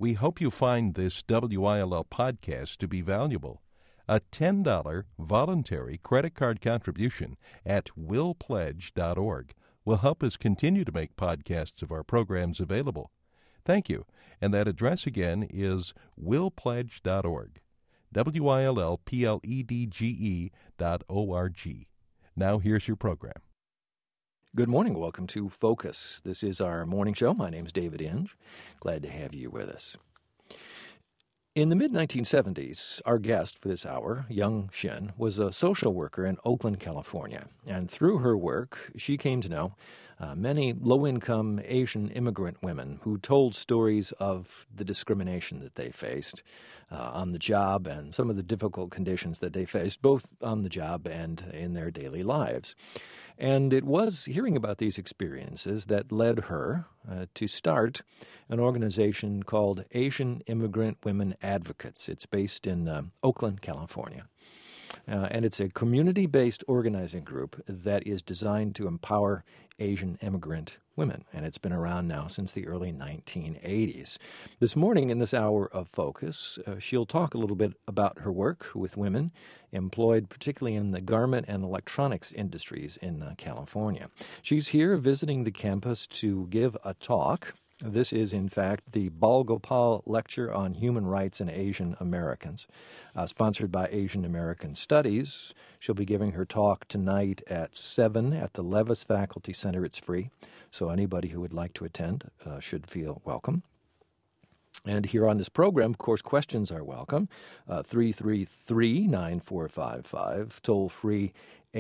We hope you find this WILL podcast to be valuable. A $10 voluntary credit card contribution at willpledge.org will help us continue to make podcasts of our programs available. Thank you. And that address again is willpledge.org. WILLPLEDGE.org. Now here's your program. Good morning. Welcome to Focus. This is our morning show. My name is David Inge. Glad to have you with us. In the mid-1970s, our guest for this hour, Young Shin, was a social worker in Oakland, California. And through her work, she came to know many low-income Asian immigrant women who told stories of the discrimination that they faced on the job and some of the difficult conditions that they faced, both on the job and in their daily lives. And it was hearing about these experiences that led her to start an organization called Asian Immigrant Women Advocates. It's based in Oakland, California. And it's a community-based organizing group that is designed to empower Asian immigrant women, and it's been around now since the early 1980s. This morning, in this hour of Focus, she'll talk a little bit about her work with women employed particularly in the garment and electronics industries in California. She's here visiting the campus to give a talk. This is, in fact, the Bal Gopal Lecture on Human Rights in Asian Americans, sponsored by Asian American Studies. She'll be giving her talk tonight at 7 at the Levis Faculty Center. It's free, so anybody who would like to attend should feel welcome. And here on this program, of course, questions are welcome. 333-9455, toll-free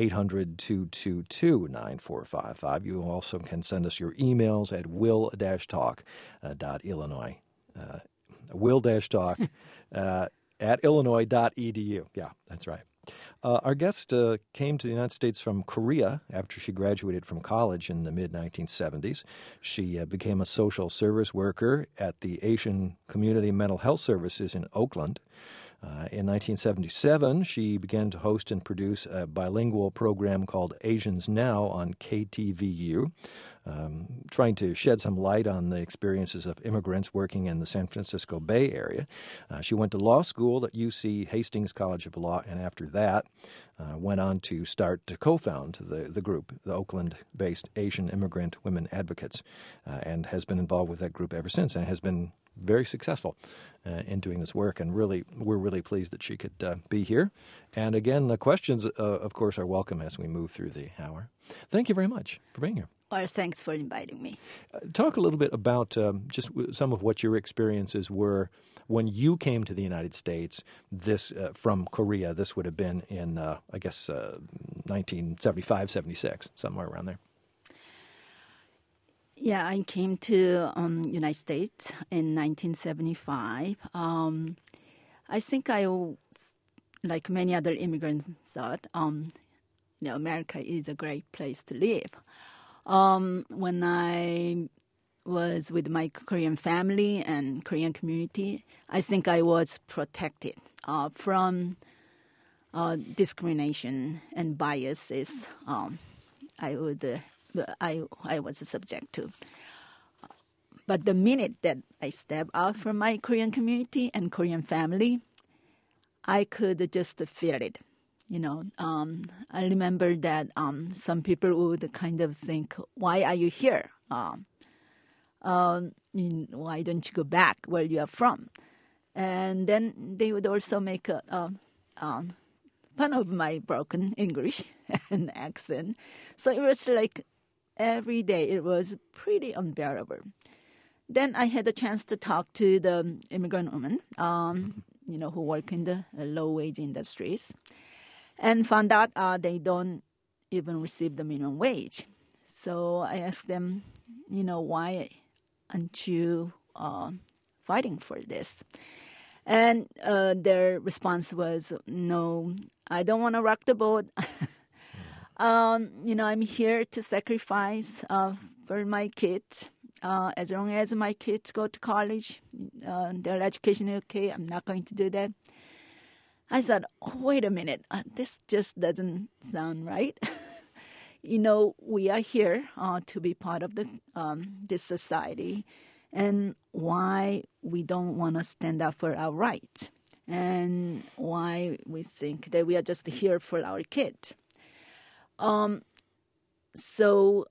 800-222-9455. You also can send us your emails at will-talk.illinois. Will-talk at illinois.edu. Yeah, that's right. Our guest came to the United States from Korea after she graduated from college in the mid-1970s. She became a social service worker at the Asian Community Mental Health Services in Oakland. In 1977, she began to host and produce a bilingual program called Asians Now on KTVU, trying to shed some light on the experiences of immigrants working in the San Francisco Bay Area. She went to law school at UC Hastings College of Law, and after that went on to co-found the group, the Oakland-based Asian Immigrant Women Advocates, and has been involved with that group ever since, and has been very successful in doing this work, and we're really pleased that she could be here. And again, the questions, of course, are welcome as we move through the hour. Thank you very much for being here. Well, thanks for inviting me. Talk a little bit about just some of what your experiences were when you came to the United States. This from Korea. This would have been in, 1975, 76, somewhere around there. Yeah, I came to United States in 1975. I think I, like many other immigrants, thought, America is a great place to live. When I was with my Korean family and Korean community, I think I was protected from discrimination and biases. I was subject to. But the minute that I stepped out from my Korean community and Korean family, I could just feel it. I remember that some people would kind of think, why are you here? Why don't you go back where you are from? And then they would also make fun of my broken English and accent. So it was like every day it was pretty unbearable. Then I had a chance to talk to the immigrant women, who work in the low-wage industries, and found out they don't even receive the minimum wage. So I asked them, why aren't you fighting for this? And their response was, no, I don't want to rock the boat. I'm here to sacrifice for my kids. As long as my kids go to college, their education is okay, I'm not going to do that. I thought, wait a minute, this just doesn't sound right. We are here to be part of this society. and why we don't want to stand up for our rights, and why we think that we are just here for our kids. So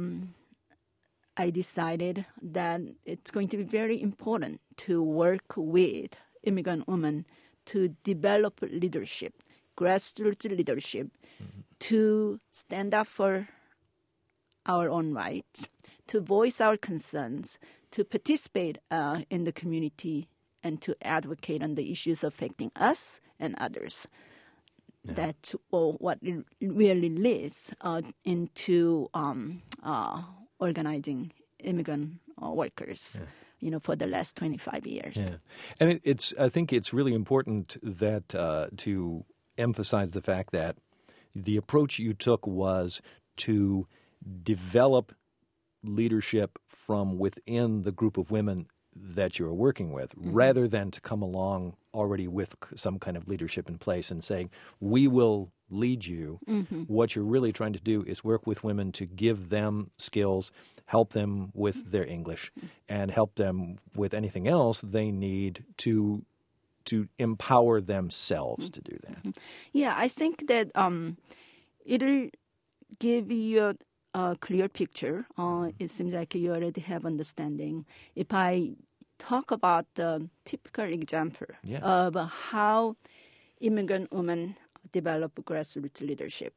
I decided that it's going to be very important to work with immigrant women to develop leadership, grassroots leadership, to stand up for our own rights, to voice our concerns, to participate in the community, and to advocate on the issues affecting us and others. Yeah. That's what it really leads into organizing immigrant workers. Yeah. For the last 25 years. Yeah. And I think it's really important that to emphasize the fact that the approach you took was to develop leadership from within the group of women that you're working with, rather than to come along already with some kind of leadership in place and saying, we will lead you. What you're really trying to do is work with women to give them skills, help them with their English, and help them with anything else they need to empower themselves to do that. Yeah, I think that it'll give you a clear picture. It seems like you already have understanding. If I talk about the typical example of how immigrant women develop grassroots leadership.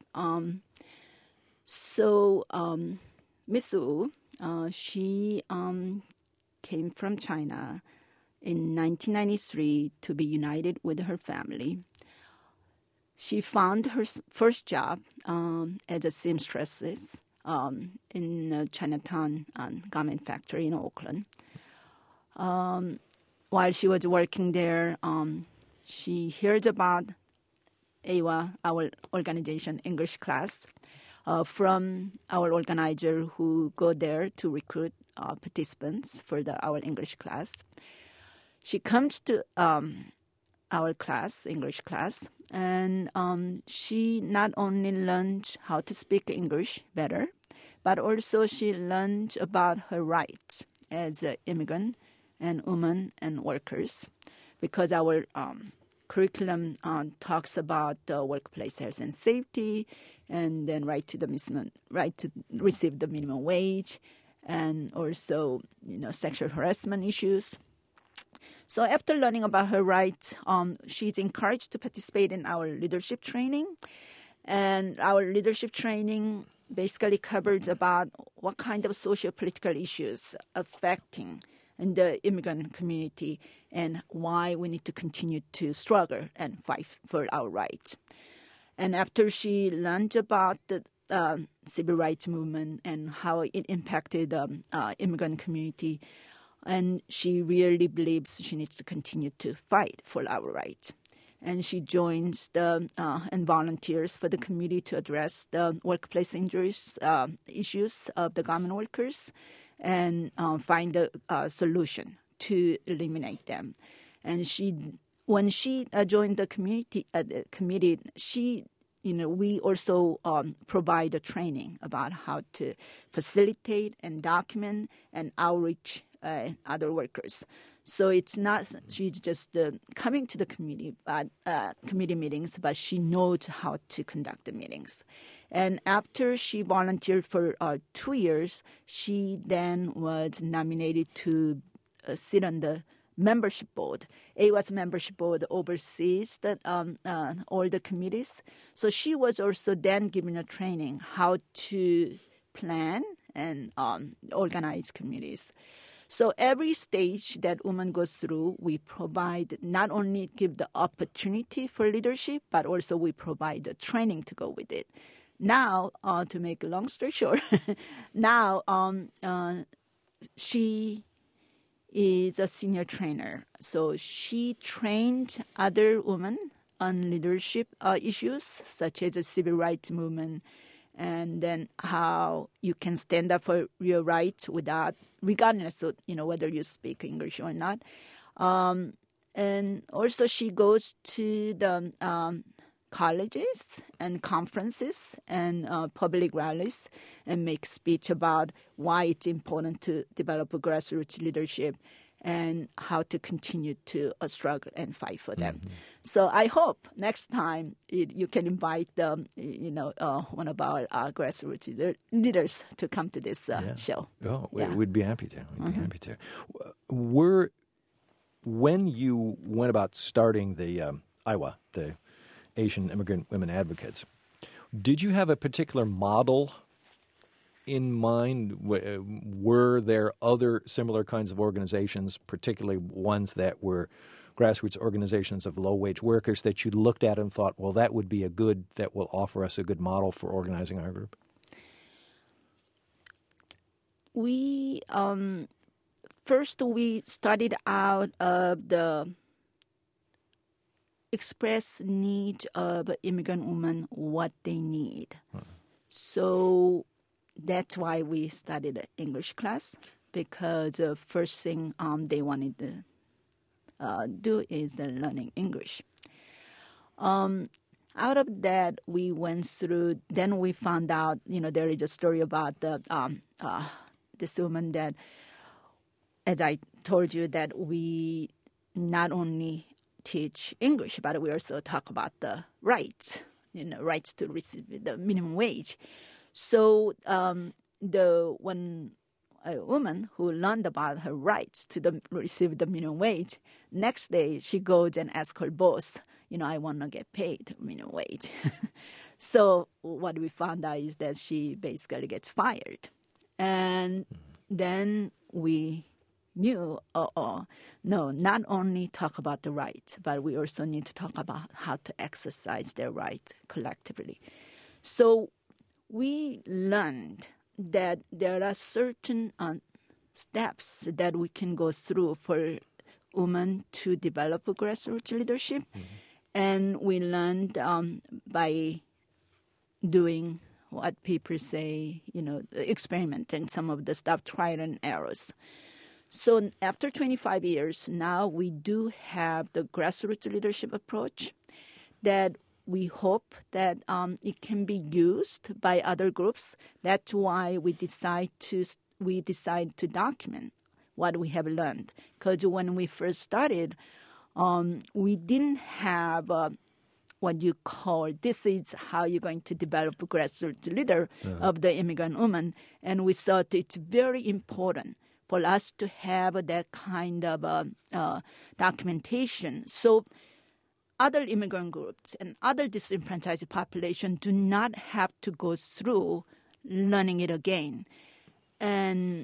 So Miss Wu, she came from China in 1993 to be united with her family. She found her first job as a seamstress in a Chinatown garment factory in Oakland. While she was working there, she heard about AWA, our organization English class, from our organizer who go there to recruit participants for our English class. She comes to our class, English class, and she not only learned how to speak English better, but also she learned about her rights as an immigrant and women and workers, because our curriculum talks about workplace health and safety, and then right to receive the minimum wage, and also sexual harassment issues. So after learning about her rights, she's encouraged to participate in our leadership training, and our leadership training basically covers about what kind of socio-political issues affecting in the immigrant community and why we need to continue to struggle and fight for our rights. And after she learned about the civil rights movement and how it impacted the immigrant community, and she really believes she needs to continue to fight for our rights. And she joins and volunteers for the committee to address the workplace injuries issues of the garment workers and find a solution to eliminate them. And when she joined the committee, we also provide a training about how to facilitate and document and outreach other workers. So it's not she's just coming to the committee meetings, but she knows how to conduct the meetings. And after she volunteered for 2 years, she then was nominated to sit on the membership board. AWA's membership board oversees all the committees. So she was also then given a training how to plan and organize committees. So every stage that woman goes through, we provide not only give the opportunity for leadership, but also we provide the training to go with it. Now, to make a long story short, now she is a senior trainer. So she trained other women on leadership issues such as the civil rights movement, and then how you can stand up for your rights regardless of whether you speak English or not. And also she goes to the colleges and conferences and public rallies and make speech about why it's important to develop a grassroots leadership and how to continue to struggle and fight for them. So I hope next time you can invite one of our grassroots leaders to come to this show. Oh, we'd be happy to. We'd be happy to. When you went about starting the AIWA, the Asian Immigrant Women Advocates, did you have a particular model in mind? Were there other similar kinds of organizations, particularly ones that were grassroots organizations of low-wage workers, that you looked at and thought, well, that would be that will offer us a good model for organizing our group? We first studied out of the express need of immigrant women, what they need. So that's why we studied an English class, because the first thing they wanted to do is learning English. Out of that, we went through, then we found out, there is a story about this woman that, as I told you, that we not only teach English, but we also talk about the rights, rights to receive the minimum wage. So when a woman who learned about her rights to receive the minimum wage, next day she goes and asks her boss, I want to get paid minimum wage. So what we found out is that she basically gets fired. And then we knew, no, not only talk about the rights, but we also need to talk about how to exercise their rights collectively. So we learned that there are certain steps that we can go through for women to develop a grassroots leadership. And we learned by doing what people say, experimenting some of the stuff, trial and errors. So after 25 years, now we do have the grassroots leadership approach that we hope that it can be used by other groups. That's why we decide to document what we have learned. Because when we first started, we didn't have what you call, this is how you're going to develop a grassroots leader of the immigrant woman. And we thought it's very important for us to have that kind of documentation. So other immigrant groups and other disenfranchised population do not have to go through learning it again. And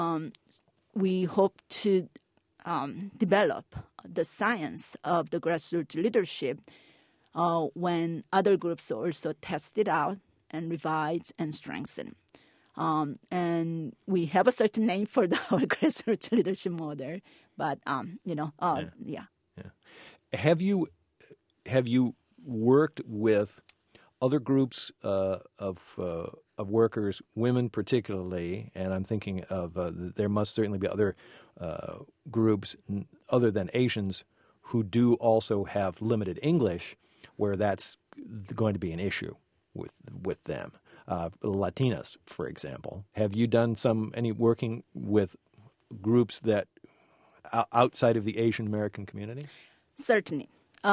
we hope to develop the science of the grassroots leadership when other groups also test it out and revise and strengthen. And we have a certain name for our grassroots leadership model, but yeah. Have you worked with other groups of workers, women particularly, and I'm thinking of there must certainly be other groups other than Asians who do also have limited English, where that's going to be an issue with them. Latinas, for example. Have you done any working with groups that outside of the Asian American community? Certainly.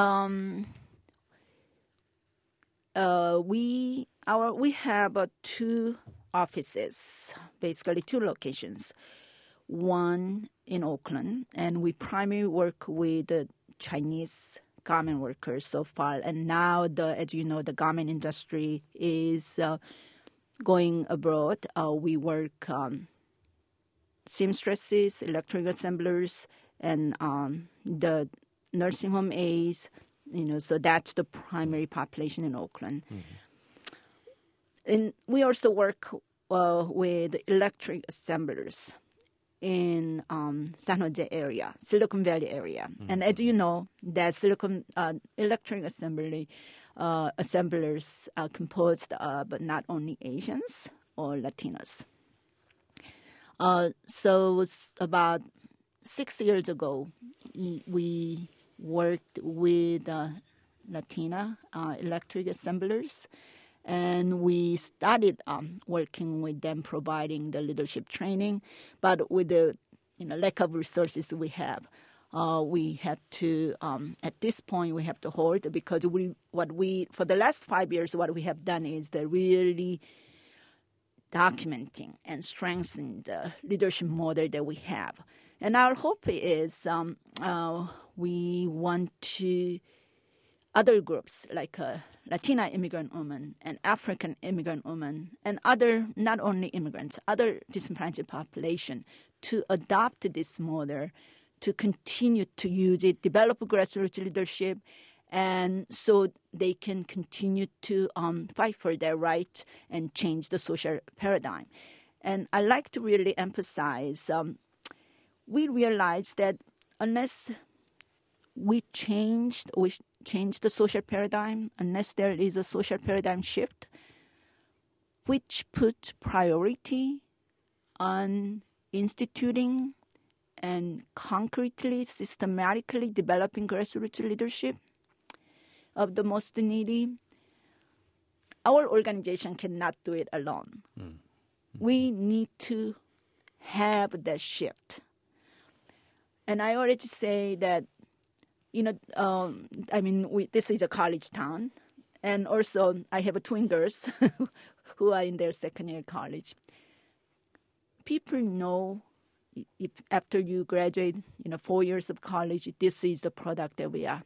We have two offices, basically two locations. One in Oakland, and we primarily work with the Chinese garment workers so far. And now, as you know, the garment industry is going abroad. We work seamstresses, electrical assemblers, and the nursing home aides. So that's the primary population in Oakland. And we also work with electric assemblers in San Jose area, Silicon Valley area. And as you know, that electric assemblers are composed of not only Asians or Latinos. So about 6 years ago, we worked with Latina electric assemblers. And we started working with them, providing the leadership training. But with the lack of resources we have, we had to, at this point, we have to hold because for the last 5 years, what we have done is that really documenting and strengthening the leadership model that we have. And our hope is we want to other groups like Latina immigrant women and African immigrant women and other, not only immigrants, other disenfranchised population to adopt this model, to continue to use it, develop grassroots leadership, and so they can continue to fight for their rights and change the social paradigm. And I like to really emphasize, we realize that unless we change the social paradigm, unless there is a social paradigm shift, which puts priority on instituting and concretely, systematically developing grassroots leadership of the most needy, our organization cannot do it alone. Mm-hmm. We need to have that shift. And I already say that this is a college town. And also, I have twin girls who are in their second year college. People know if after you graduate, 4 years of college, this is the product that we are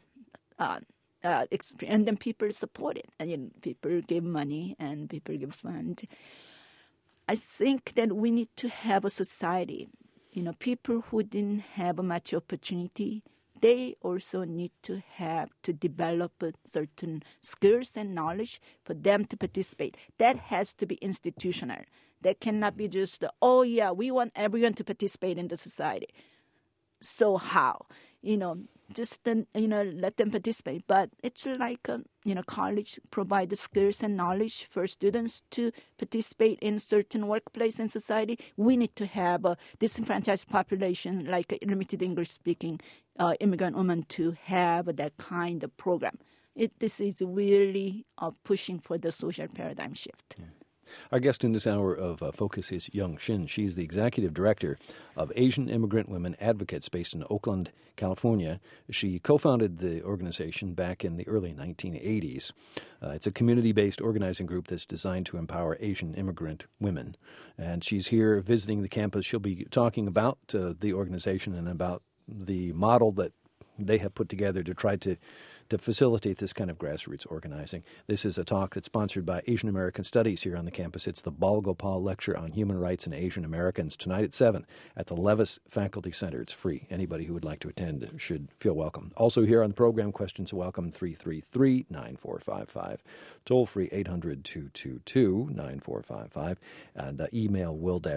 and then people support it. And people give money and people give funds. I think that we need to have a society, people who didn't have much opportunity, they also need to have to develop certain skills and knowledge for them to participate. That has to be institutional. That cannot be just, we want everyone to participate in the society. So how? Just let them participate. But it's like, college provide the skills and knowledge for students to participate in certain workplace and society. We need to have a disenfranchised population, like limited English-speaking immigrant women, to have that kind of program. This is really pushing for the social paradigm shift. Yeah. Our guest in this hour of Focus is Young Shin. She's the executive director of Asian Immigrant Women Advocates based in Oakland, California. She co-founded the organization back in the early 1980s. It's a community-based organizing group that's designed to empower Asian immigrant women. And she's here visiting the campus. She'll be talking about the organization and about the model that they have put together to try to facilitate this kind of grassroots organizing. This is a talk that's sponsored by Asian American Studies here on the campus. It's the Bal Gopal Lecture on Human Rights and Asian Americans tonight at 7 at the Levis Faculty Center. It's free. Anybody who would like to attend should feel welcome. Also here on the program, questions are welcome, 333-9455. Toll free 800-222-9455. And email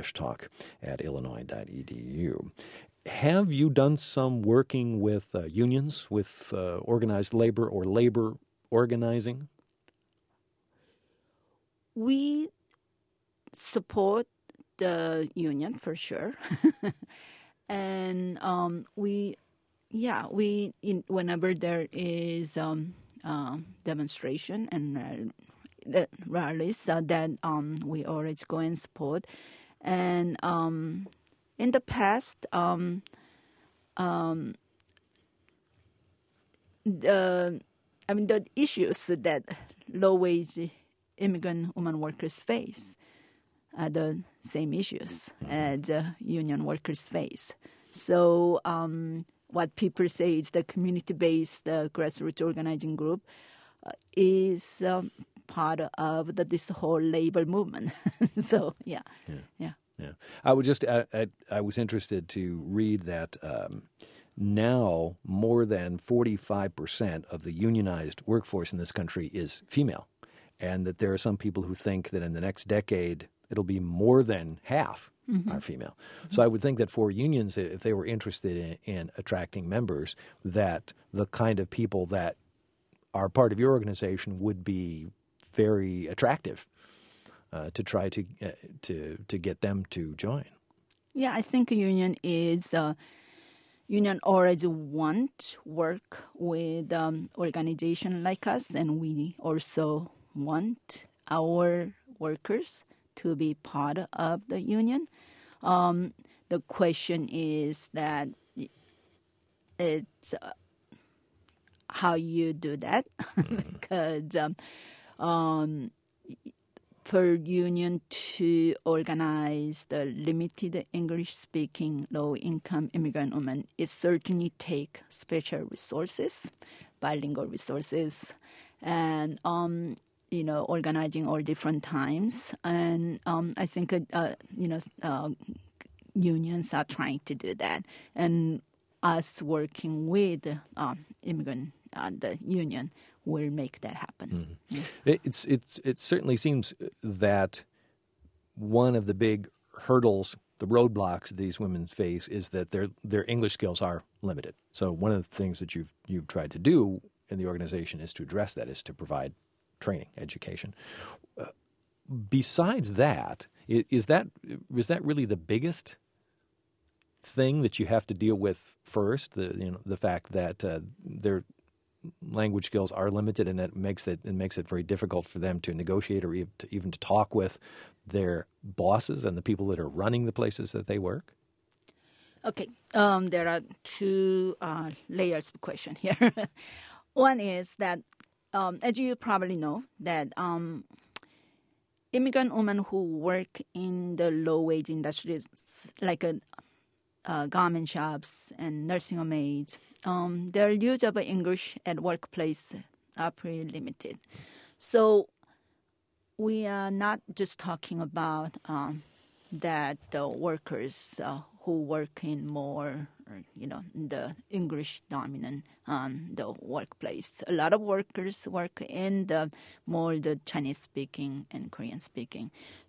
will-talk@illinois.edu. Have you done some working with unions, with organized labor or labor organizing? We support the union for sure, and whenever there is demonstration and rallies, that we always go and support, and. In the past, the issues that low-wage immigrant women workers face are the same issues as union workers face. So what people say is the community-based grassroots organizing group is part of this whole labor movement. So, yeah. Yeah, I was interested to read that now more than 45% of the unionized workforce in this country is female, and that there are some people who think that in the next decade it'll be more than half are female. Mm-hmm. So I would think that for unions, if they were interested in attracting members, that the kind of people that are part of your organization would be very attractive. To try to get them to join. Yeah, I think a union is, union already want work with organization like us, and we also want our workers to be part of the union. The question is that it's how you do that, because for union to organize the limited English-speaking low-income immigrant women, it certainly takes special resources, bilingual resources, and organizing all different times. And I think unions are trying to do that, and us working with immigrant the union will make that happen. It certainly seems that one of the big hurdles, the roadblocks these women face, is that their English skills are limited. So one of the things that you've tried to do in the organization is to address that, is to provide training, education. Besides that, is that really the biggest thing that you have to deal with first? The fact that their language skills are limited, and it makes it very difficult for them to negotiate or even to talk with their bosses and the people that are running the places that they work? Okay, there are two layers of question here. One is that, as you probably know, that immigrant women who work in the low-wage industries, like garment shops and nursing home aides, their use of English at workplace are pretty limited. So we are not just talking about that the workers who work in more, the English dominant the workplace. A lot of workers work in the Chinese speaking and Korean speaking.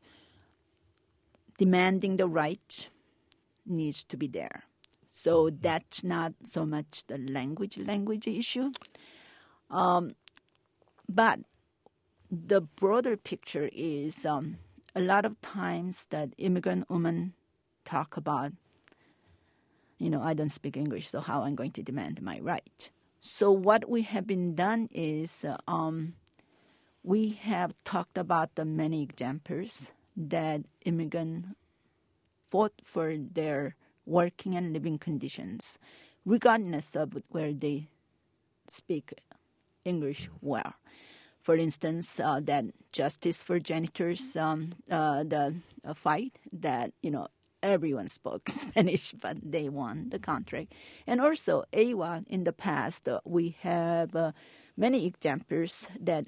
Demanding the right needs to be there. So that's not so much the language issue. But the broader picture is a lot of times that immigrant women talk about, I don't speak English, so how I'm going to demand my right. So what we have been done is we have talked about the many examples that immigrants fought for their working and living conditions, regardless of where they speak English well. For instance, that Justice for Janitors, the fight that, everyone spoke Spanish, but they won the contract. And also, AWA, in the past, we have many examples that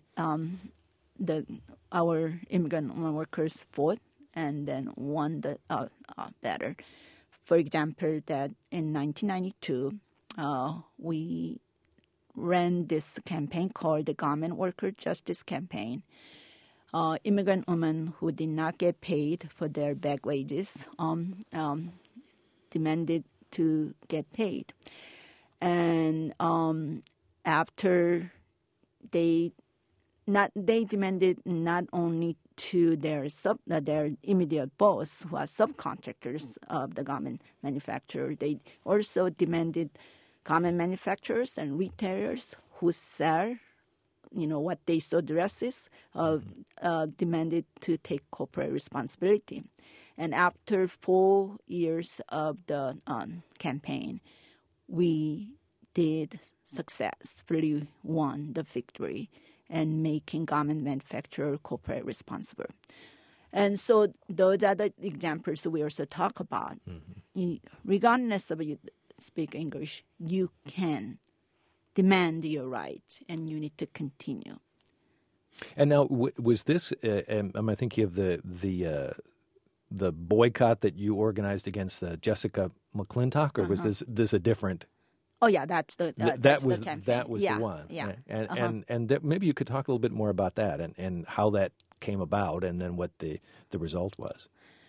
our immigrant workers fought and then won the better. For example, that in 1992, we ran this campaign called the Garment Worker Justice Campaign. Immigrant women who did not get paid for their back wages demanded to get paid. And after they demanded not only to their immediate boss, who are subcontractors of the garment manufacturer, they also demanded garment manufacturers and retailers who sell, what they saw dresses, demanded to take corporate responsibility. And after 4 years of the campaign, we did successfully won the victory and making garment manufacturer corporate responsible. And so those are the examples we also talk about. Regardless of you speak English, you can demand your rights, and you need to continue. And now, was this? Am I thinking of the boycott that you organized against Jessica McClintock, or was this a different? Oh yeah, that's the campaign. That was the one. Yeah. Right? And maybe you could talk a little bit more about that and how that came about, and then what the result was.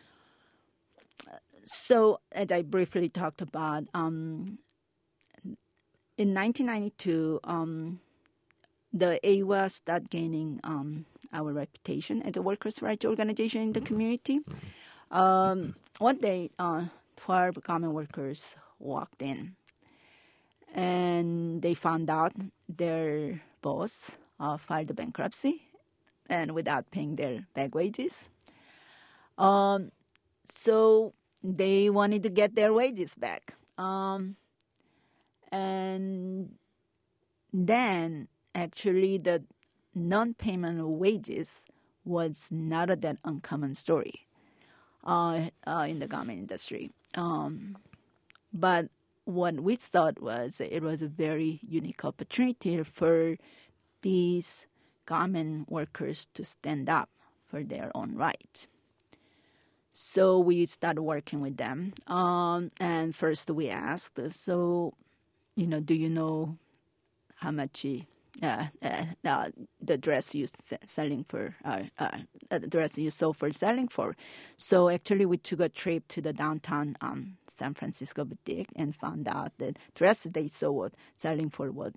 So, as I briefly talked about, in 1992, the AWA started gaining our reputation as a workers' rights organization in the community. One day, 12 garment workers walked in and they found out their boss filed bankruptcy and without paying their back wages. So they wanted to get their wages back. And then actually the non-payment of wages was not that uncommon story in the garment industry. But what we thought was it was a very unique opportunity for these garment workers to stand up for their own right. So we started working with them. And first we asked, do you know how much the dress you selling for, the dress you sold for selling for? So actually we took a trip to the downtown San Francisco boutique and found out that dress they sold selling for was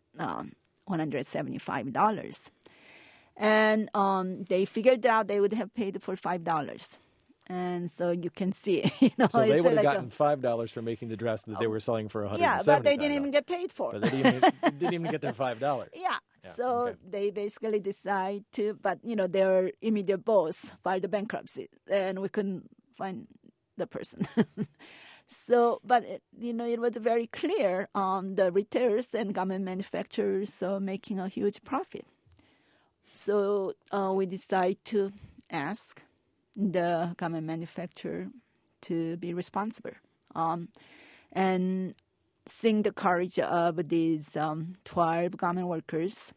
$175. And they figured out they would have paid for $5. And so you can see, So they it's would have like gotten $5 for making the dress that they were selling for $175. yeah, but they didn't even get paid for But it. they didn't even get their $5. Yeah. So okay. they basically decide to, but their immediate boss filed a bankruptcy, and we couldn't find the person. So, but it was very clear the retailers and garment manufacturers are making a huge profit. So we decide to ask the garment manufacturer to be responsible, and seeing the courage of these 12 garment workers,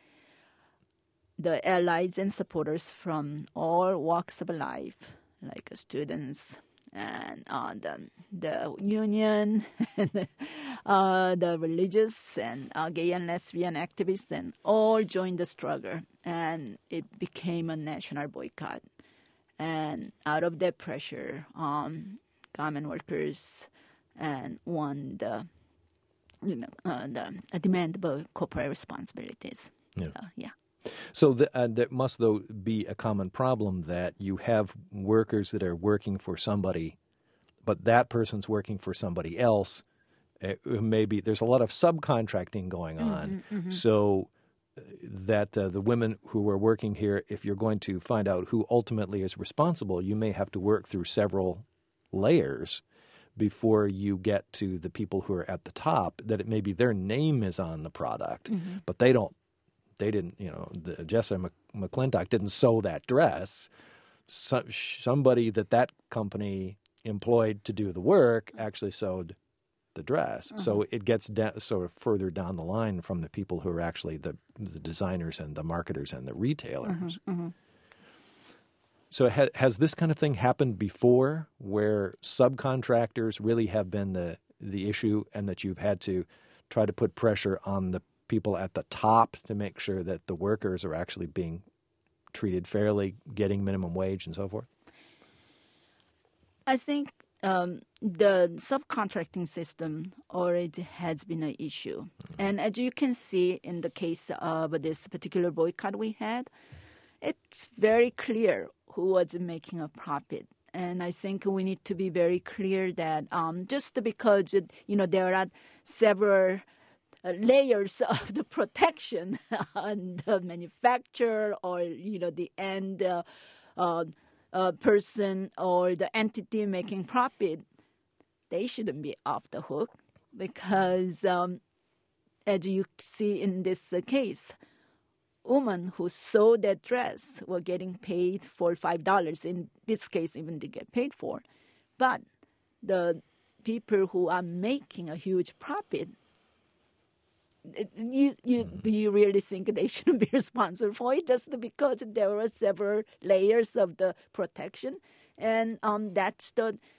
the allies and supporters from all walks of life, like students and the union, the religious and gay and lesbian activists, and all joined the struggle, and it became a national boycott. And out of that pressure, garment workers and won the demandable corporate responsibilities. Yeah. So that must, though, be a common problem that you have workers that are working for somebody, but that person's working for somebody else. Maybe there's a lot of subcontracting going on. So that the women who are working here, if you're going to find out who ultimately is responsible, you may have to work through several layers before you get to the people who are at the top, that it maybe their name is on the product, but they didn't, Jessa McClintock didn't sew that dress. Somebody that company employed to do the work actually sewed the dress. So it gets sort of further down the line from the people who are actually the designers and the marketers and the retailers. So has this kind of thing happened before, where subcontractors really have been the issue, and that you've had to try to put pressure on the people at the top to make sure that the workers are actually being treated fairly, getting minimum wage and so forth? I think the subcontracting system already has been an issue. And as you can see in the case of this particular boycott we had, it's very clear who was making a profit. And I think we need to be very clear that just because, there are several layers of the protection on the manufacturer or, the end person or the entity making profit, they shouldn't be off the hook, because as you see in this case, women who sewed that dress were getting paid for $5. In this case, even they get paid for. But the people who are making a huge profit, do you really think they shouldn't be responsible for it just because there were several layers of the protection? And that's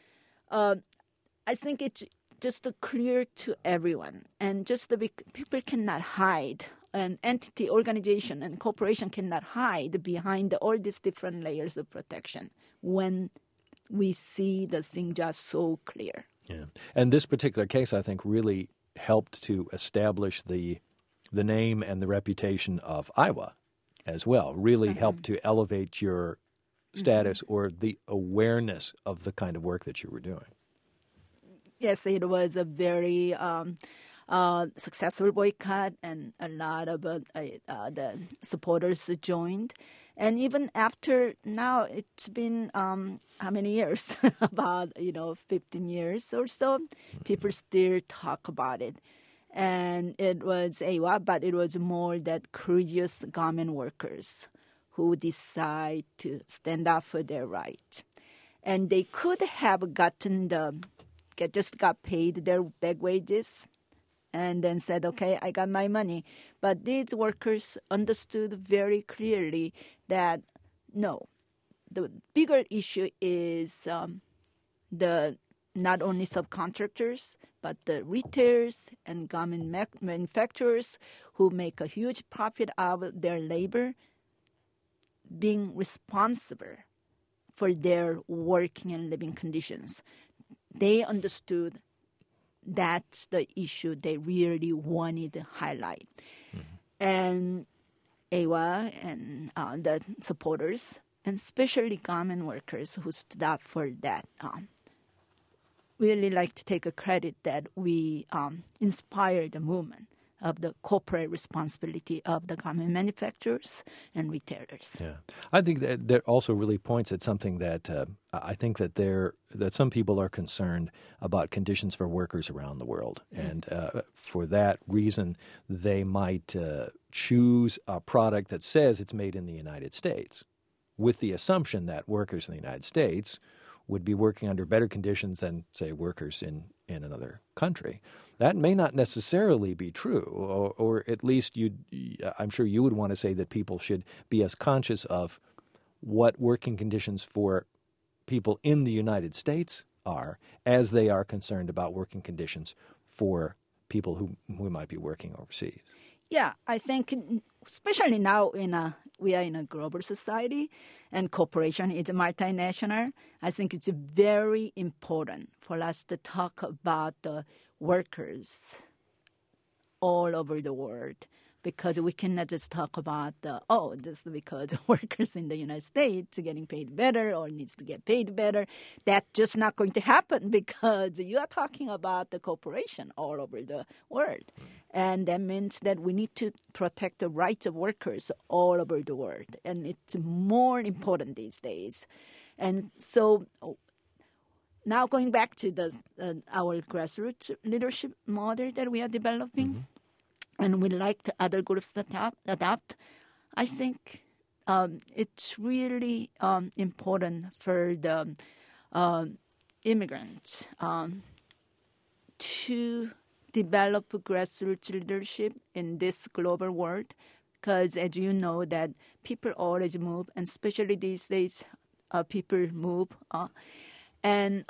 I think it's just clear to everyone. And just people cannot hide. An entity, organization, and corporation cannot hide behind all these different layers of protection when we see the thing just so clear. Yeah. And this particular case, I think, really helped to establish the name and the reputation of Iowa as well, really helped to elevate your status or the awareness of the kind of work that you were doing. Yes, it was a very successful boycott, and a lot of the supporters joined. And even after now, it's been how many years? About 15 years or so. People still talk about it, and it was AWA, but it was more that courageous garment workers who decide to stand up for their right, and they could have gotten just got paid their back wages and then said, okay, I got my money. But these workers understood very clearly that, no, the bigger issue is the not only subcontractors, but the retailers and garment manufacturers who make a huge profit out of their labor being responsible for their working and living conditions. They understood that's the issue they really wanted to highlight. And AWA and the supporters, and especially garment workers who stood up for that, really like to take a credit that we inspired the movement of the corporate responsibility of the garment manufacturers and retailers. Yeah, I think that also really points at something that I think that some people are concerned about conditions for workers around the world, and for that reason, they might choose a product that says it's made in the United States, with the assumption that workers in the United States would be working under better conditions than, say, workers in another country. That may not necessarily be true, or at least I'm sure you would want to say that people should be as conscious of what working conditions for people in the United States are as they are concerned about working conditions for people who might be working overseas. Yeah, I think especially now we are in a global society and corporation is multinational. I think it's very important for us to talk about the workers all over the world, because we cannot just talk about just because workers in the United States are getting paid better or needs to get paid better. That's just not going to happen, because you are talking about the corporation all over the world. And that means that we need to protect the rights of workers all over the world. And it's more important these days. And so now going back to our grassroots leadership model that we are developing, and we'd like other groups to adopt, I think it's really important for the immigrants to develop grassroots leadership in this global world, because as you know that people always move, and especially these days people move, and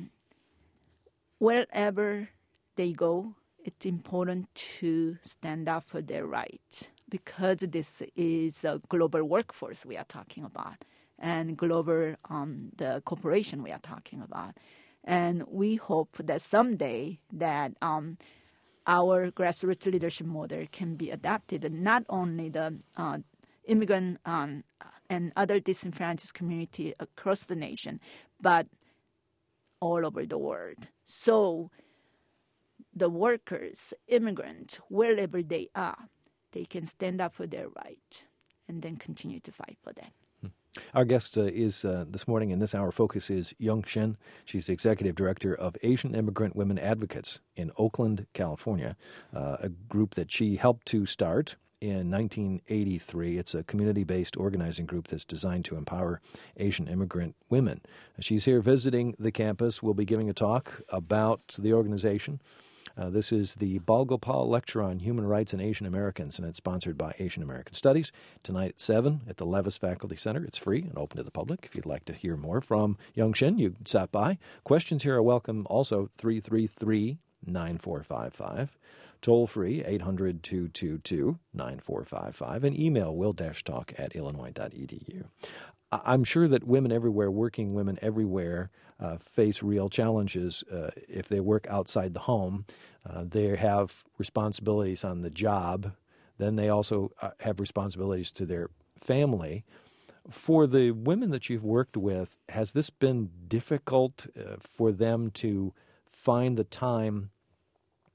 wherever they go, it's important to stand up for their rights, because this is a global workforce we are talking about, and global the corporation we are talking about. And we hope that someday that our grassroots leadership model can be adapted, not only the immigrant and other disenfranchised community across the nation, but all over the world. So the workers, immigrants, wherever they are, they can stand up for their rights and then continue to fight for that. Our guest is this morning in this hour focus is Yung Shin. She's the executive director of Asian Immigrant Women Advocates in Oakland, California, a group that she helped to start in 1983. It's a community-based organizing group that's designed to empower Asian immigrant women. She's here visiting the campus. We'll be giving a talk about the organization. This is the Bal Gopal Lecture on Human Rights and Asian Americans, and it's sponsored by Asian American Studies. Tonight at 7 at the Levis Faculty Center. It's free and open to the public. If you'd like to hear more from Yung Shin, you can stop by. Questions here are welcome. Also, 333-9455. Toll free, 800-222-9455. And email will-talk@illinois.edu. I'm sure that women everywhere, working women everywhere, face real challenges if they work outside the home. They have responsibilities on the job. Then they also have responsibilities to their family. For the women that you've worked with, has this been difficult for them to find the time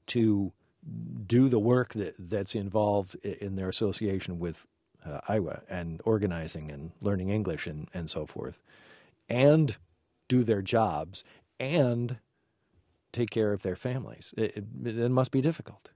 to do the work that's involved in their association with Iowa and organizing and learning English and so forth, and do their jobs and take care of their families. It must be difficult.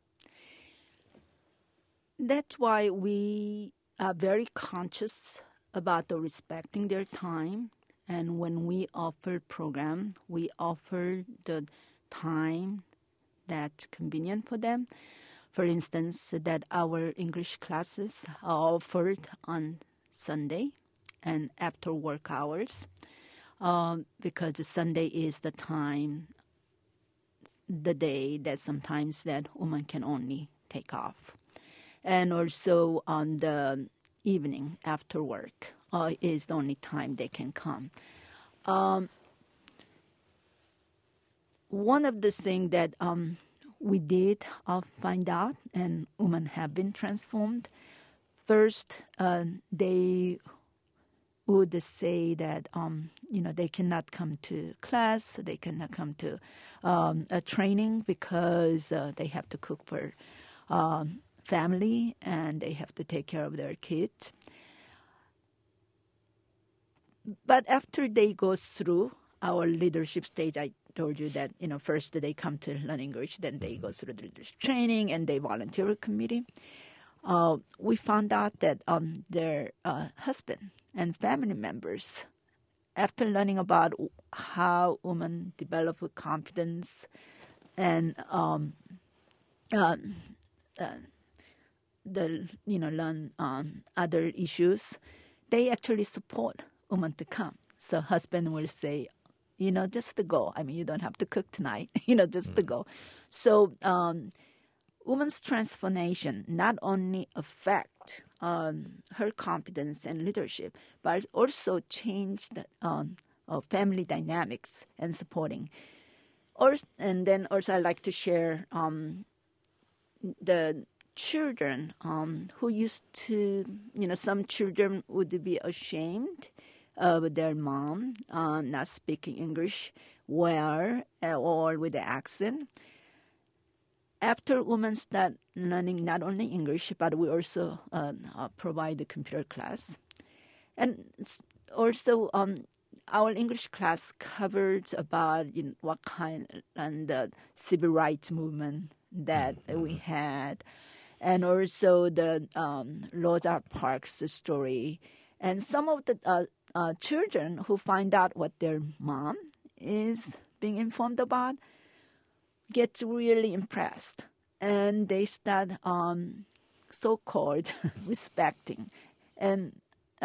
That's why we are very conscious about respecting their time. And when we offer program, we offer the time that's convenient for them. For instance, that our English classes are offered on Sunday and after work hours, because Sunday is the time, the day that sometimes that woman can only take off. And also on the evening after work is the only time they can come. One of the things that we did find out, and women have been transformed. First, they would say that they cannot come to class, they cannot come to a training because they have to cook for family and they have to take care of their kids. But after they go through our leadership stage, I told you that first they come to learn English, then they go through the leadership training and they volunteer with committee. We found out that their husband and family members, after learning about how women develop confidence and learn other issues, they actually support women to come. So husband will say, just to go. I mean, you don't have to cook tonight, just to go. So women's transformation not only affect her confidence and leadership, but also change the family dynamics and supporting. And then also I like to share the children who used to, some children would be ashamed of their mom not speaking English well or with the accent. After women start learning not only English, but we also provide the computer class. And also our English class covers about what kind and the civil rights movement that we had, and also the Rosa Parks story. And some of the children who find out what their mom is being informed about get really impressed, and they start so-called respecting and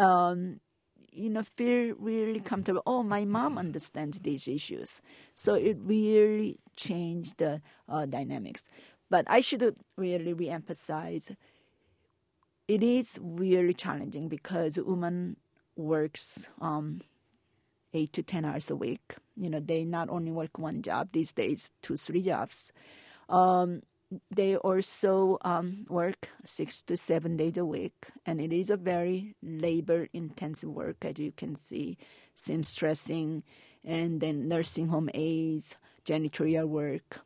feel really comfortable. Oh, my mom understands these issues. So it really changed the dynamics. But I should really reemphasize, it is really challenging because women works 8 to 10 hours a week. They not only work one job these days, 2-3 jobs. They also work 6 to 7 days a week, and it is a very labor-intensive work, as you can see, seamstressing, and then nursing home aides, janitorial work.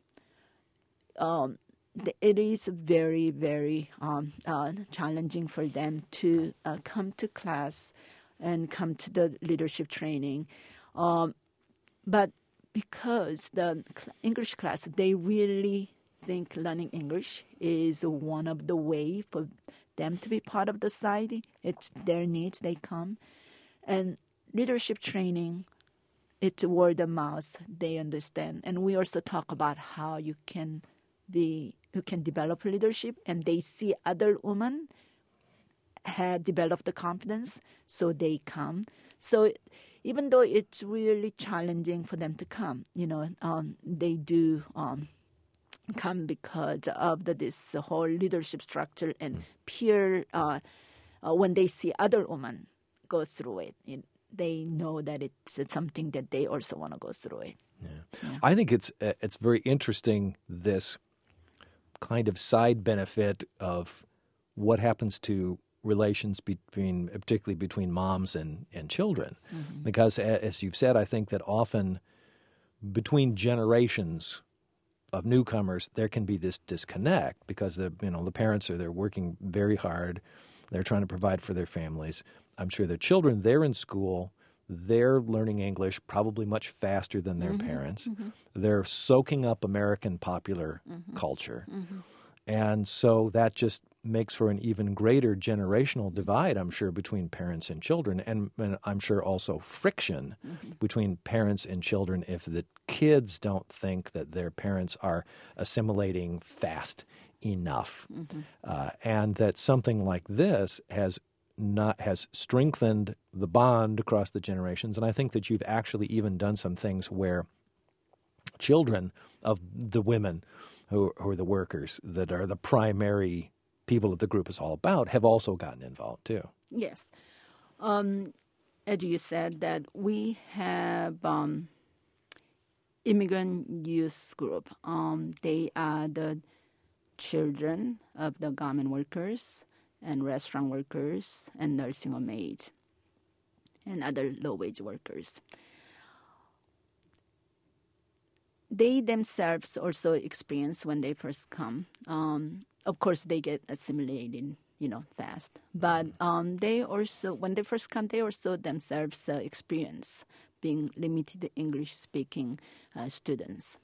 It is very, very challenging for them to come to class and come to the leadership training. But because the English class, they really think learning English is one of the way for them to be part of the society. It's their needs, they come. And leadership training, it's word of mouth, they understand. And we also talk about how you can develop leadership, and they see other women had developed the confidence, so they come. So even though it's really challenging for them to come, they do come because of this whole leadership structure and peer. When they see other women go through it, they know that it's something that they also want to go through it. Yeah. I think it's very interesting, this kind of side benefit of what happens to relations particularly between moms and children. Mm-hmm. Because as you've said, I think that often between generations, of newcomers, there can be this disconnect because the parents they're working very hard. They're trying to provide for their families. I'm sure their children, they're in school. They're learning English probably much faster than their parents. They're soaking up American popular culture. And so that just makes for an even greater generational divide, I'm sure, between parents and children, and I'm sure also friction between parents and children if the kids don't think that their parents are assimilating fast enough. And that something like this has strengthened the bond across the generations. And I think that you've actually even done some things where children of the women who are the workers that are the primary people that the group is all about have also gotten involved too. Yes. As you said, that we have immigrant youth group. They are the children of the garment workers and restaurant workers and nursing home maids and other low-wage workers. They themselves also experience when they first come. Of course, they get assimilated, fast. But they also, when they first come, they also themselves experience being limited English-speaking students.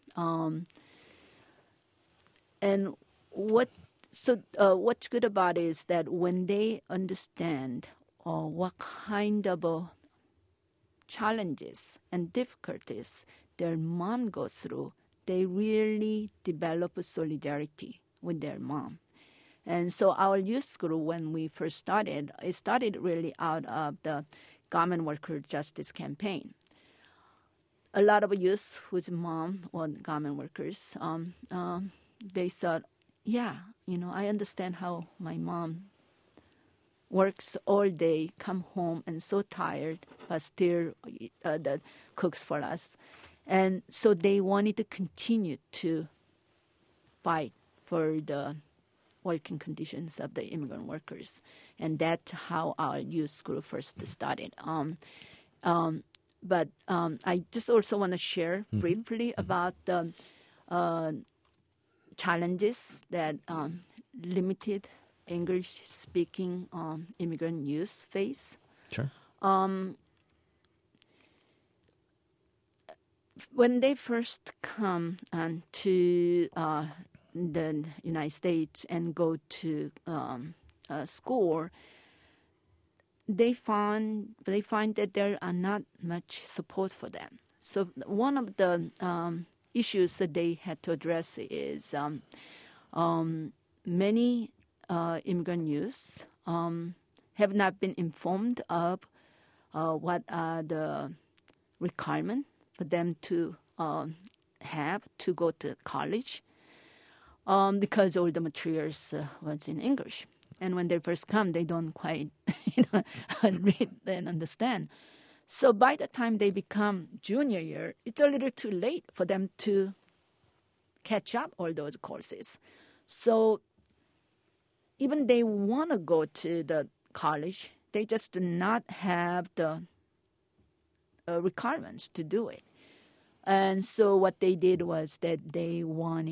And what's good about it is that when they understand what kind of challenges and difficulties their mom goes through, they really develop a solidarity with their mom. And so our youth group, when we first started, it started really out of the Garment Worker Justice Campaign. A lot of youth whose mom were garment workers, they thought, I understand how my mom works all day, come home and so tired, but still that cooks for us. And so they wanted to continue to fight for the working conditions of the immigrant workers. And that's how our youth group first started. But I just also want to share briefly about the challenges that limited English-speaking immigrant youth face. Sure. When they first come to the United States and go to school, they find that there are not much support for them. So one of the issues that they had to address is many immigrant youths have not been informed of what are the requirements for them to have to go to college because all the materials was in English. And when they first come, they don't quite read and understand. So by the time they become junior year, it's a little too late for them to catch up all those courses. So even they want to go to the college, they just do not have the requirements to do it. And so what they did was that they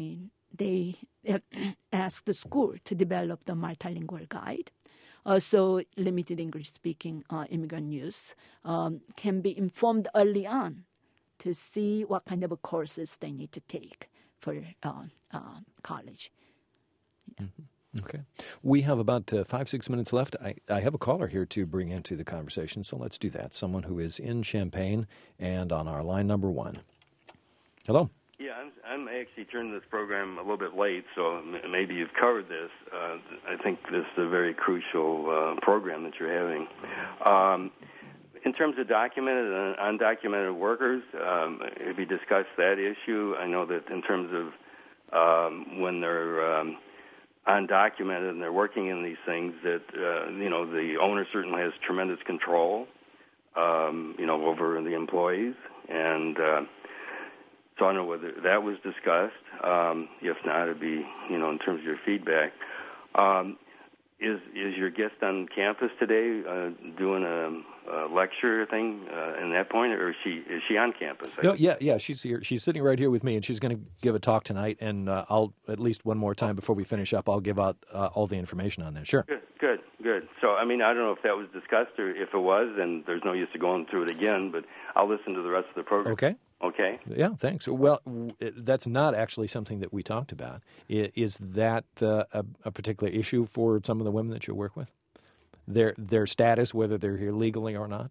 asked the school to develop the multilingual guide. So limited English-speaking immigrant youth can be informed early on to see what kind of courses they need to take for college. Okay. We have about 5-6 minutes left. I have a caller here to bring into the conversation, so let's do that. Someone who is in Champaign and on our line number 1. Hello. Yeah, I'm actually turning this program a little bit late, so maybe you've covered this. I think this is a very crucial program that you're having. In terms of documented and undocumented workers, have you discussed that issue? I know that in terms of when they're undocumented and they're working in these things, that the owner certainly has tremendous control, over the employees, and so I don't know whether that was discussed. If not, it'd be in terms of your feedback. Is your guest on campus today doing a lecture thing in that point, or is she on campus? No, yeah, she's here. She's sitting right here with me, and she's going to give a talk tonight. And I'll at least one more time before we finish up, I'll give out all the information on there. Sure. Good. So, I mean, I don't know if that was discussed or if it was, and there's no use to going through it again. But I'll listen to the rest of the program. Okay. Yeah, thanks. Well, that's not actually something that we talked about. Is that a particular issue for some of the women that you work with? Their status, whether they're here legally or not?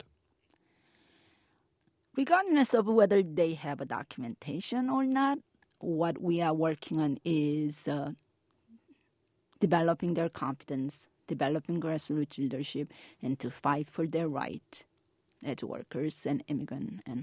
Regardless of whether they have a documentation or not, what we are working on is developing their competence, developing grassroots leadership, and to fight for their right as workers and immigrants and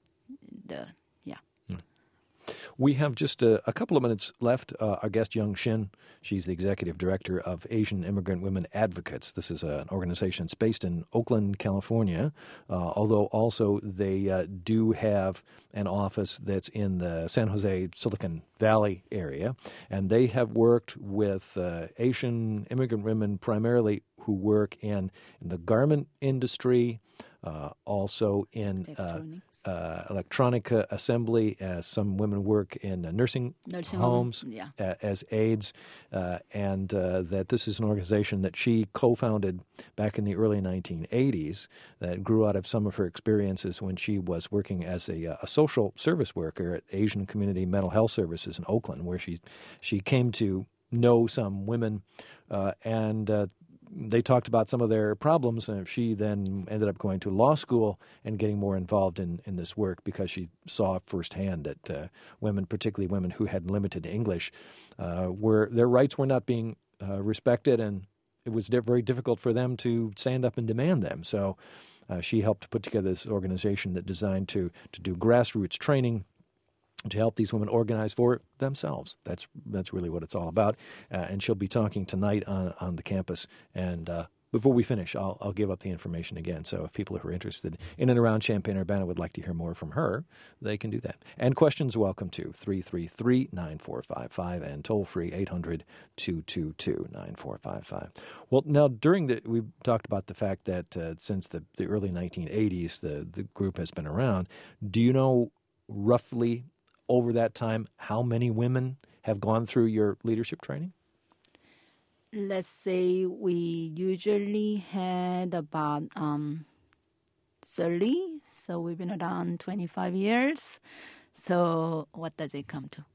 We have just a couple of minutes left. Our guest, Young Shin, she's the executive director of Asian Immigrant Women Advocates. This is an organization that's based in Oakland, California, although also they do have an office that's in the San Jose, Silicon Valley area. And they have worked with Asian immigrant women primarily who work in the garment industry, also in electronic assembly. Some women work in nursing homes as aides, and that this is an organization that she co-founded back in the early 1980s that grew out of some of her experiences when she was working as a social service worker at Asian Community Mental Health Services in Oakland, where she came to know some women and they talked about some of their problems, and she then ended up going to law school and getting more involved in this work because she saw firsthand that women, particularly women who had limited English, their rights were not being respected, and it was very difficult for them to stand up and demand them. So she helped put together this organization that designed to do grassroots training to help these women organize for themselves. That's really what it's all about. And she'll be talking tonight on the campus. And before we finish, I'll give up the information again. So if people who are interested in and around Champaign-Urbana would like to hear more from her, they can do that. And questions welcome to 333-9455 and toll-free 800-222-9455. Well, now we talked about the fact that since the early 1980s, the group has been around. Do you know roughly over that time how many women have gone through your leadership training? Let's say we usually had about 30, so we've been around 25 years. So what does it come to?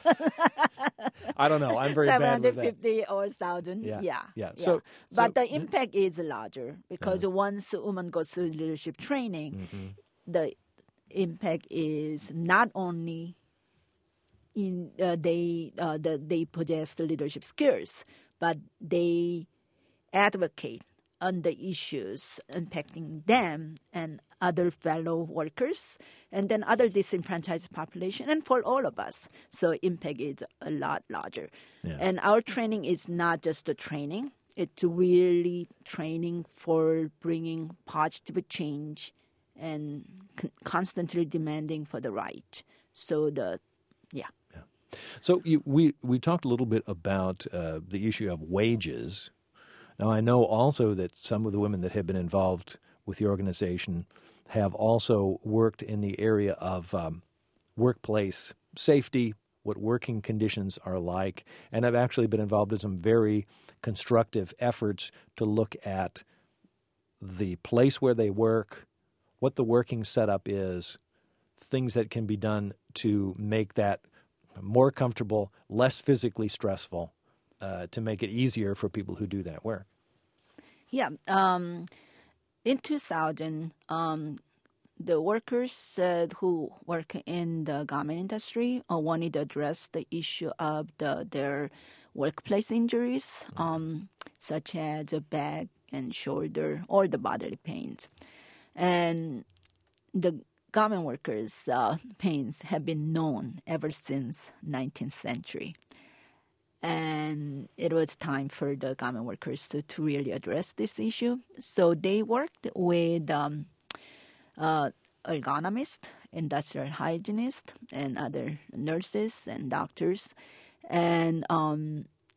I don't know. I'm very bad with that. 750 or 1,000. Yeah. But the impact is larger because once a woman goes through leadership training, the impact is not only in they possess the leadership skills, but they advocate on the issues impacting them and other fellow workers, and then other disenfranchised population, and for all of us. So impact is a lot larger. Yeah. And our training is not just a training. It's really training for bringing positive change and constantly demanding for the right. So So we talked a little bit about the issue of wages. Now, I know also that some of the women that have been involved with the organization have also worked in the area of workplace safety, what working conditions are like, and have actually been involved in some very constructive efforts to look at the place where they work, what the working setup is, things that can be done to make that more comfortable, less physically stressful, to make it easier for people who do that work. Yeah. In 2000, the workers who work in the garment industry wanted to address the issue of their workplace injuries, such as the back and shoulder or the bodily pains. And the garment workers' pains have been known ever since 19th century. And it was time for the garment workers to really address this issue. So they worked with ergonomists, industrial hygienists, and other nurses and doctors. And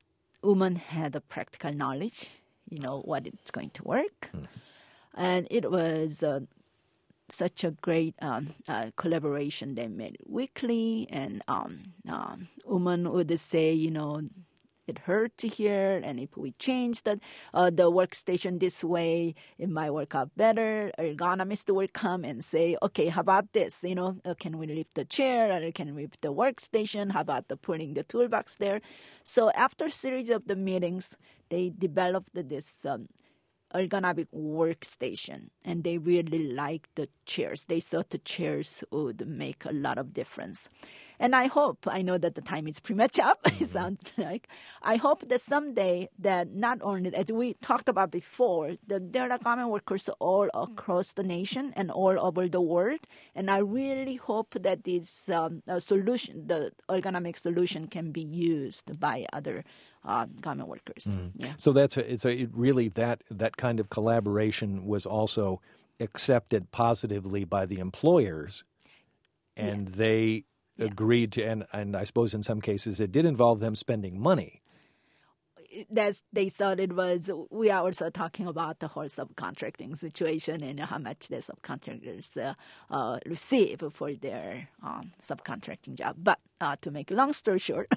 women had a practical knowledge, what it's going to work. And it was such a great collaboration. They met weekly, and women would say, it hurt to hear, and if we change the workstation this way, it might work out better. Ergonomist will come and say, okay, how about this? Can we lift the chair, or can we lift the workstation? How about putting the toolbox there? So after a series of the meetings, they developed this ergonomic workstation, and they really liked the chairs. They thought the chairs would make a lot of difference. And I know that the time is pretty much up, it sounds like. I hope that someday that not only, as we talked about before, that there are garment workers all across the nation and all over the world. And I really hope that this solution, the ergonomic solution, can be used by other garment workers. Yeah. So really that kind of collaboration was also accepted positively by the employers, and they agreed to, and I suppose in some cases it did involve them spending money. They thought it was, we are also talking about the whole subcontracting situation and how much the subcontractors receive for their subcontracting job. But to make a long story short,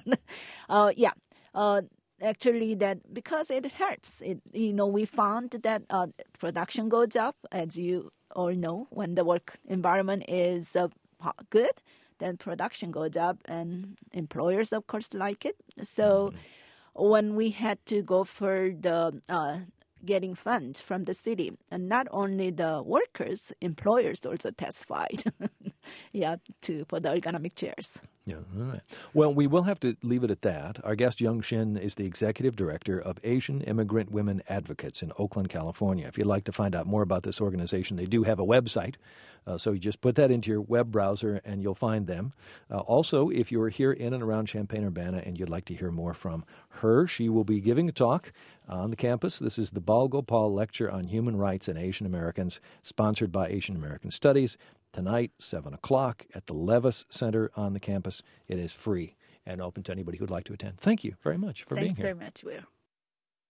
actually that because it helps. We found that production goes up, as you all know, when the work environment is good, then production goes up, and employers, of course, like it. So when we had to go for the getting funds from the city, and not only the workers, employers also testified for the ergonomic chairs. Yeah, all right. Well, we will have to leave it at that. Our guest, Young Shin, is the executive director of Asian Immigrant Women Advocates in Oakland, California. If you'd like to find out more about this organization, they do have a website. So you just put that into your web browser and you'll find them. Also, if you're here in and around Champaign-Urbana and you'd like to hear more from her, she will be giving a talk on the campus. This is the Bal Gopal Lecture on Human Rights and Asian Americans, sponsored by Asian American Studies. Tonight, 7 o'clock at the Levis Center on the campus. It is free and open to anybody who'd like to attend. Thank you very much for being here. Thanks very much, Will.